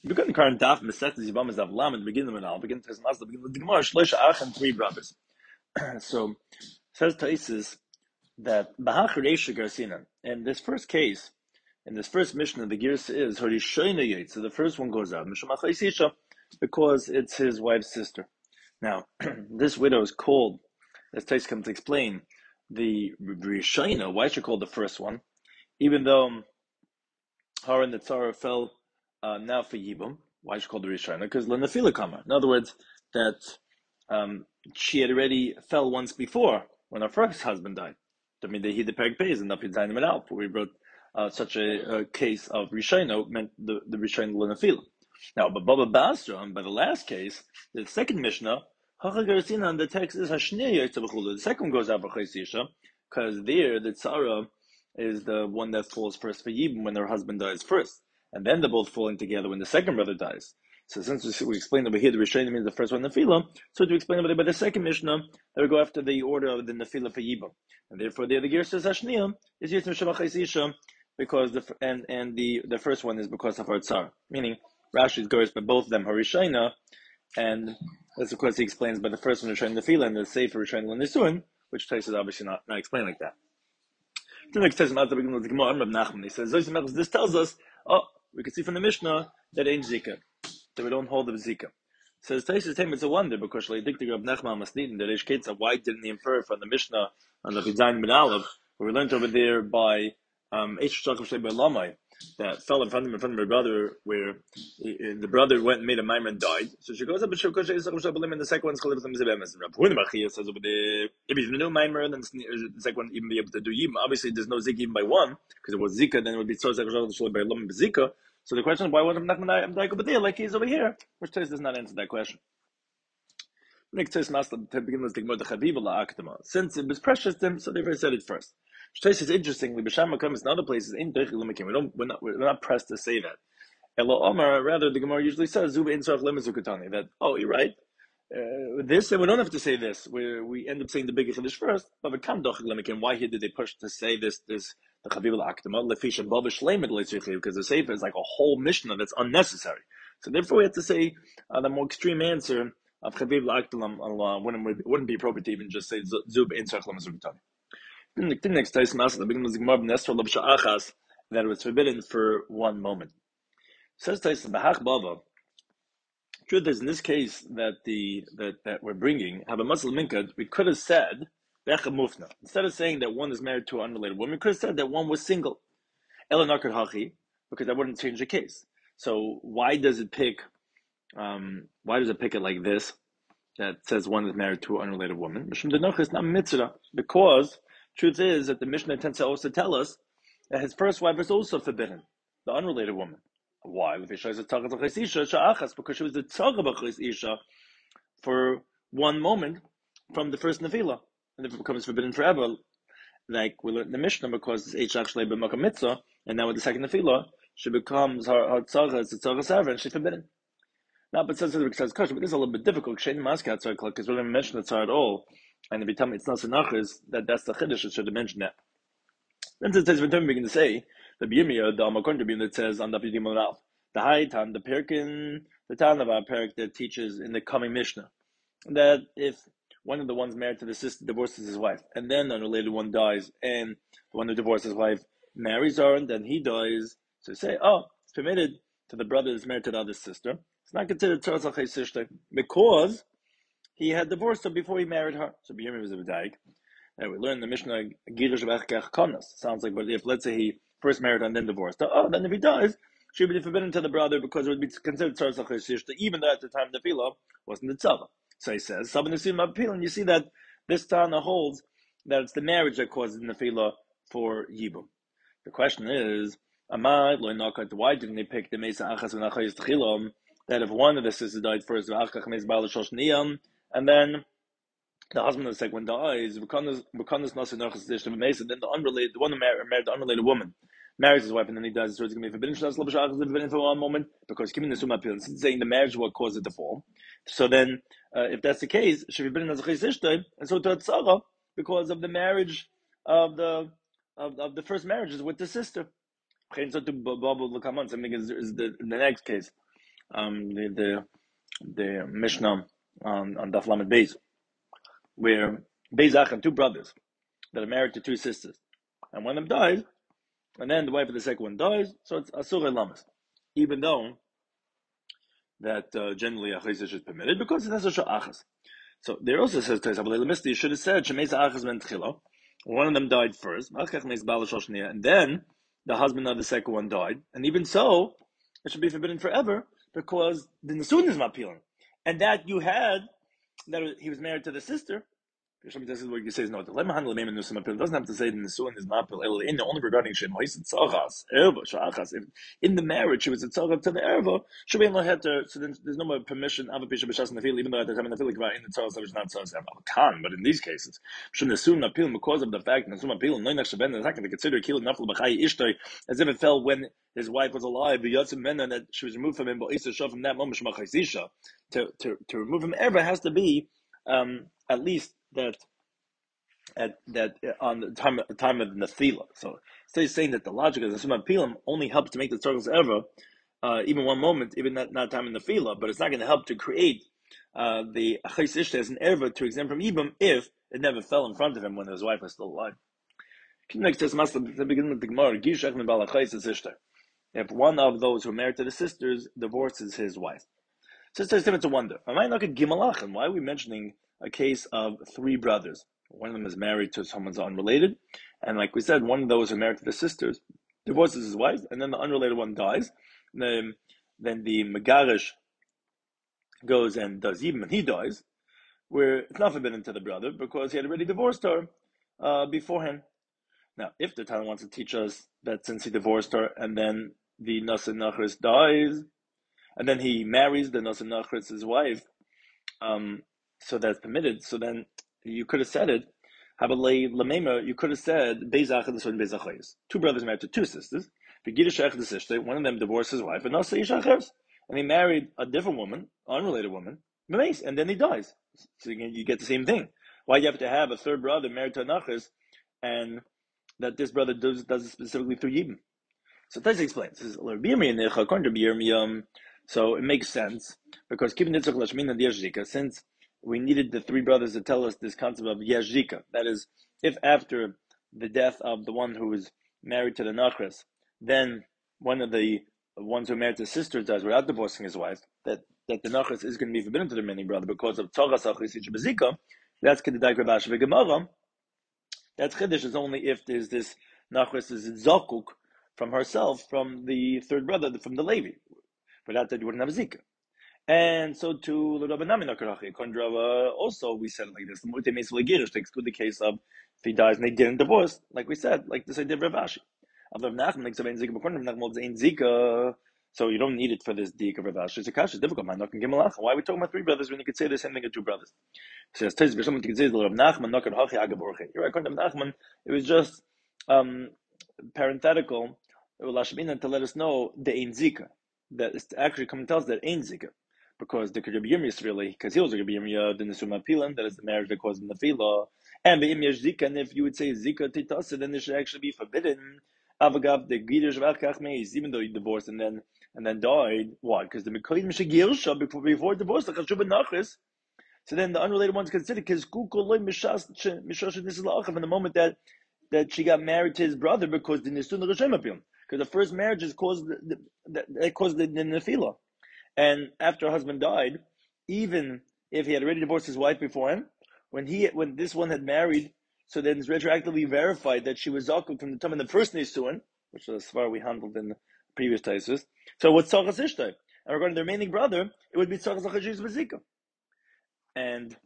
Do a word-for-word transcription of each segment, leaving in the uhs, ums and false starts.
We got the current daf Masechet Yibam Daf Lam at the beginning of it. I'll begin to Mas the beginning of the Gemara. Shloisha Ach and three brothers. So says Taisus that Bahach Reisha Garcina. In this first case, in this first mission, the Girsa is Harishayna Yait. So the first one goes out Mishamachaisisha because it's his wife's sister. Now, this widow is called, as Taisus comes to explain, the Rishayna. Why is she called the first one? Even though her and the Tzara fell uh, now for Yibum. Why is she called the Rishayna? Because Lenafila Kama. In other words, that um, she had already fell once before when her first husband died. I mean, they hid the Perek Beis and Napid Zayim and Alp, where we brought uh, such a, a case of Rishayna, meant the, the Rishayna Lenafila. Now, but Baba Basra, by the last case, the second Mishnah, and the text is Hashniya Yitzabachulu. The second goes out for Chaysisha, because there the Tzara is the one that falls first for Yibum when her husband dies first. And then they're both falling together when the second brother dies. So since we explained over here the Rishayna means the first one Nefila, so to explain over there by the second Mishnah, that we go after the order of the Nefila for Yibum. And therefore the other gear says Hashniya is Yitzim Shemachayisisha, because the and and the, the first one is because of her Tzar. Meaning Rashi goes by both of them her Rishayna, and that's of course he explains by the first one Rishayna Nefila and the Sefer Rishayna Nisuin, which takes is obviously not, not explained like that. The next says at the beginning of the Gemara, Reb Nachman, he says, this tells us, oh, we can see from the Mishnah that ain't Zika, that we don't hold the Zika. So it says it's a wonder because the Diktig of Nachman Masniden, the Reish Ketza, why didn't he infer from the Mishnah on the Vidzayin Min Aleph, where we learned over there by um Eish Shachar Shei Be'Lamai, that fell in front of him in front of my brother, where he, the brother went and made a mimer and died. So she goes up and she goes, and the second one's called Mizabemes. Rabbi says over there, if he's no mimer, then the second one even be able to do Yibam. Obviously, there's no Zik even by one, because it was Zika, then it would be Tzor Zechar by Lom Zika. So the question is, why wasn't Nachman Daik over there like he's over here? Which Tais does not answer that question. Next Tais Master to begin with the Gemara the Chavibah La'aktama. Since it was precious to him, so they said it first. Tais is interestingly, B'Sham Makam in other places in Deichel Lemikim. We don't, we're not, we're not pressed to say that. Elo Omar, rather, the Gemara usually says Zuba Insaf Lemezukatani, that oh, you're right. Uh, this and we don't have to say this. We we end up saying the bigger Chiddush first. But we come Deichel Lemikim. Why here did they push to say this? This the Chavibah La'aktama Lefisha Bavish Leimed Leitzrichi, because the Sefer is like a whole Mishnah that's unnecessary. So therefore, we have to say uh, the more extreme answer of Chavibah La'aktama Allah wouldn't wouldn't be appropriate to even just say Zuba Insaf Lemezukatani. The next Tais Master, the beginning of the Gemara Nestor Lab Sha'achas, that it was forbidden for one moment. Says Tais Bahach Bava. Truth is, in this case that the that, that we're bringing, have a Muslim minkad, we could have said Becha Mufna. Instead of saying that one is married to an unrelated woman, we could have said that one was single. Ela Nakar Hachi, because that wouldn't change the case. So why does it pick? Um, why does it pick it like this? That says one is married to an unrelated woman. Because truth is that the Mishnah tends to also tell us that his first wife is also forbidden, the unrelated woman. Why? Because she was the tzara isha for one moment from the first nefila, and if it becomes forbidden forever, like we learned in the Mishnah, because it's eish actually b'makam mitzvah, and now with the second nefila, she becomes her her tzara is the tzara server, and she's forbidden. Now, but says it says kosher, but this is a little bit difficult. Shein maskat tzara because we didn't mention the tzara at all, and if you tell me it's not senachas, that that's the chiddush. It should have mentioned that. Then it says when we begin to say the b'yimiyah the amakon that says on the Yidim Alaf the Haitan the Perkin the Tanava Perik that teaches in the coming Mishnah that if one of the ones married to the sister divorces his wife, and then the unrelated one dies, and the one who divorced his wife marries her, and then he dies, so say, oh, it's permitted to the brother that's married to the other sister. It's not considered tzarach sister because he had divorced her before he married her. So b'yimiyah was a b'daik. And we learn in the Mishnah, Girush V'echkech Konas. Sounds like, but if let's say he first married her and then divorced her, oh, then if he dies, she would be forbidden to the brother because it would be considered tzarach sishta, even though at the time the Nefila wasn't the tzava. So he says, Sabban Nesim Apil, and you see that this Tana holds that it's the marriage that causes the Nefila for Yibum. The question is, Amad Lo Nakat, why didn't they pick the Mesa Achas V'Nachayis Tchilam, that if one of the sisters died first, V'achach Mes Ba'al Shosh Niyam, and then the husband of the second one dies, then the unrelated, the one who married, married the unrelated woman, marries his wife and then he dies, so it's going to be forbidden for one moment, because keeping the summa appeal, saying the marriage is what caused it to fall. So then, uh, if that's the case, should be forbidden as a chesishta, and so to a tzara, because of the marriage of the of, of the first marriage is with the sister. So to Babu Lakaman, something is, is the, the next case. um, the the the Mishnah on on Daf Lamed Beis, where Beis Achim, two brothers that are married to two sisters, and one of them dies, and then the wife of the second one dies, so it's Asur Lamas, even though that uh, generally Achis is permitted because it has a Sha'achas. So there also says you should have said one of them died first, and then the husband of the second one died, and even so, it should be forbidden forever because the Nisun is not appealing, and that you had that he was married to the sister. This is what you say is no. It doesn't have to say the Nisuin is not only regarding Shemois and Tzachas, Erva, Shachas. If in the marriage she was a Tzachas to the Erva, she be in Laheter, so then there's no more permission of a Pisha B'Shas in the field, even though at the time in the field, in the Tzachas, which is not Tzachas Erva. Can, but in these cases, should Nisuin appeal because of the fact that Nisuin appeal, no next event is not going to consider killing Nafal B'Chai Ishtay as if it fell when his wife was alive, the Yotzim Mena, that she was removed from him, but Isa Shah from that moment, Shemachai Isha, to, to, to remove him Erva has to be um, at least that. At that on the time time of Nefila. So he's saying that the logic of the Summa Pilam only helps to make the circles ever, uh, even one moment, even not, not time in Nefila, but it's not going to help to create uh, the Achais Ishta as an erva to exempt from Ibam if it never fell in front of him when his wife was still alive. The beginning of the Gemara, if one of those who are married to the sisters divorces his wife. So it's a wonder. Why are we mentioning a case of three brothers? One of them is married to someone's unrelated, and like we said, one of those who are married to the sisters divorces his wife, and then the unrelated one dies. Then, then the Megarish goes and does Yibam, and he dies, where it's not forbidden to the brother because he had already divorced her uh, beforehand. Now, if the Talmud wants to teach us that since he divorced her, and then the Nasa Nachris dies, and then he marries the Nasa Nachris, his wife, um, so that's permitted, so then you could have said it. You could have said two brothers married to two sisters. One of them divorced his wife, and and he married a different woman, unrelated woman, and then he dies. So you get the same thing. Why do you have to have a third brother married to a nachas, and that this brother does does it specifically through Yibam? So Taisa explains. This is so it makes sense because since we needed the three brothers to tell us this concept of yezhika. That is, if after the death of the one who was married to the nachras, then one of the ones who married to sisters dies without divorcing his wife, that, that the nachras is going to be forbidden to the remaining brother because of tzaras achis bezika. That's kedai Rav Ashi v'Gemara. That's chiddush is only if there's this nachras is zakuk from herself, from the third brother, from the Levi. Without that, you wouldn't have zika. And so to the Rabbi Nami Nakarachi, Kondrava, also we said it like this. The Mu'te Meis Legirish to exclude the case of if he dies and they didn't divorce, like we said, like this idea of Rav Ashi. So you don't need it for this dik of Rav Ashi. It's a kasha, difficult. Why are we talking about three brothers when you could say the same thing of two brothers? He says, You're right, Nachman, it was just um, parenthetical to let us know the Ein Zika. That is actually come and tell us that Ein Zika. Because the Rabbi Yirmiyah really, because he was a Rabbi Yirmiyah, the Nesuma Pilan, that is the marriage that caused the Nefila, and the Imyash Zika, and if you would say Zika Titasa, then it should actually be forbidden. Avagav the Gidish Vachach Meis, even though he divorced and then and then died. Why? Because the Mekoyim Shagirsha before before divorce, like Hashuba Nachris. So then the unrelated ones considered because Kukoloi Mishash Mishash Nisalach in the moment that that she got married to his brother because the Nisun Rashem Apil. Because the first marriage is caused the, the, that caused the, the Nefila. And after her husband died, even if he had already divorced his wife before him, when he when this one had married, so then it's retroactively verified that she was zakuk from the time of the first Nisuin, which is as far we handled in the previous Taisus. So what's tzachas ishtay? And regarding the remaining brother, it would be tzachas achajis v'zika. And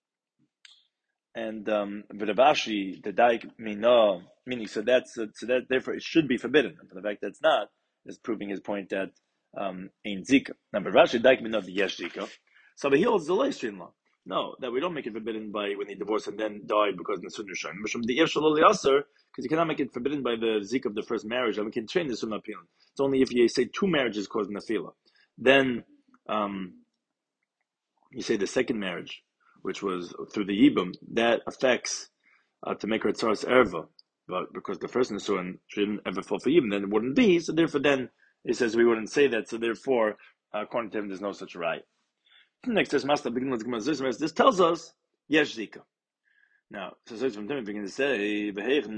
and um Rav Ashi, the daik mina, meaning so that's so that therefore it should be forbidden. And the fact that it's not is proving his point that um ain't zika. Number Rashi daik mina the yesh zika. So he holds the leistrin law. No, that we don't make it forbidden by when he divorced and then died because the sunnah shine. But from the if shalol yaser, because you cannot make it forbidden by the zika of the first marriage, and we can train the sunnah appeal. It's only if you say two marriages cause nafila. Then um you say the second marriage, which was through the Yibam, that affects uh, to make her tzaras erva. But because the first Nisuan shouldn't ever fall for Yibam, then it wouldn't be. So therefore, then it says we wouldn't say that. So therefore, according to him, there's no such right. Next, there's Master beginning with this tells us Yesh Zika. Now, so it's from Tim begins to say,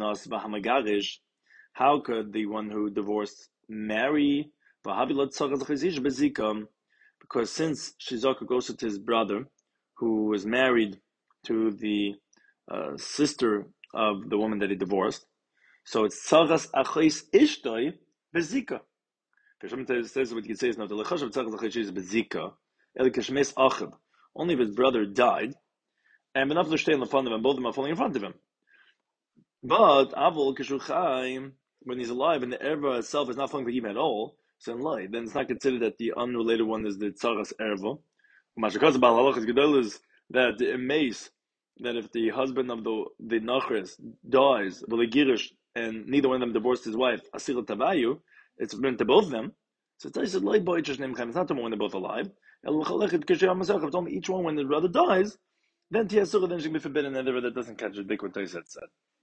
how could the one who divorced marry? Because since Shizaka goes to his brother, who was married to the uh, sister of the woman that he divorced, so it's Tzagas Achais Ishtoi Bezika. It says what you can say is not the Lechash of Tzagas Achais is Bezika, Elikashmes Achab. Only if his brother died, and enough to stay in the front of him, both of them are falling in front of him. But Avol Kishuchai, when he's alive and the erva itself is not falling for him at all, so in life, then it's not considered that the unrelated one is the Tzagas erva. Mashakaz Baal Halachas Gedol is that the emace, that if the husband of the the Nachris dies, Girish, and neither one of them divorced his wife, Asila Tavayu, it's been to both of them. So it's not to when they're both alive. It's only each one when the brother dies. Then Tiyasura then she can be forbidden, and that doesn't contradict what Tosfos said.